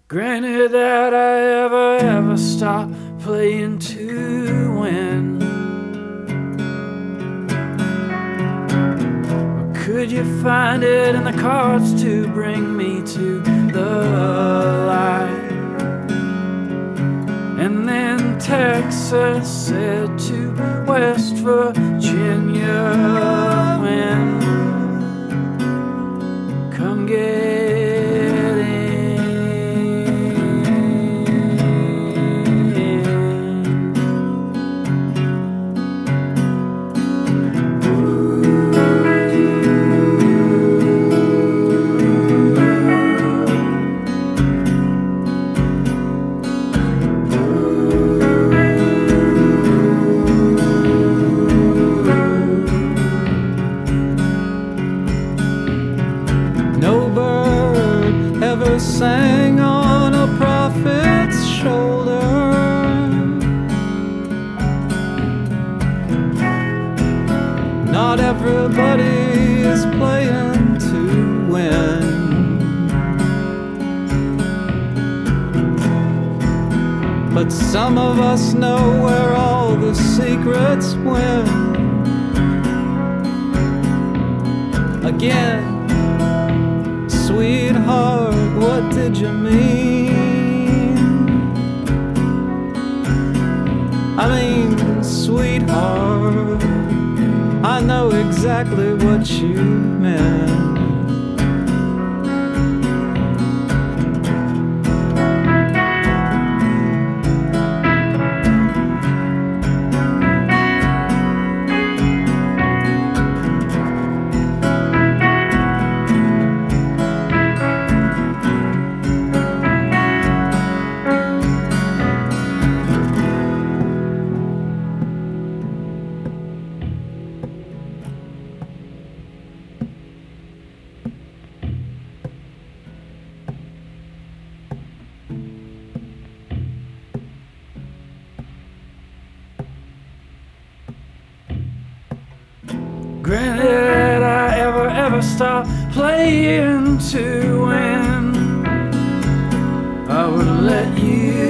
Granted that I ever stop playing to win. Or could you find it in the cards to bring me to the light? And then Texas said to West Virginia, when come get sang on a prophet's shoulder. Not everybody is playing to win, but some of us know where all the secrets went. Again, sweetheart, what did you mean? I mean, sweetheart, I know exactly what you meant. Granted I ever stop playing to win, I would let you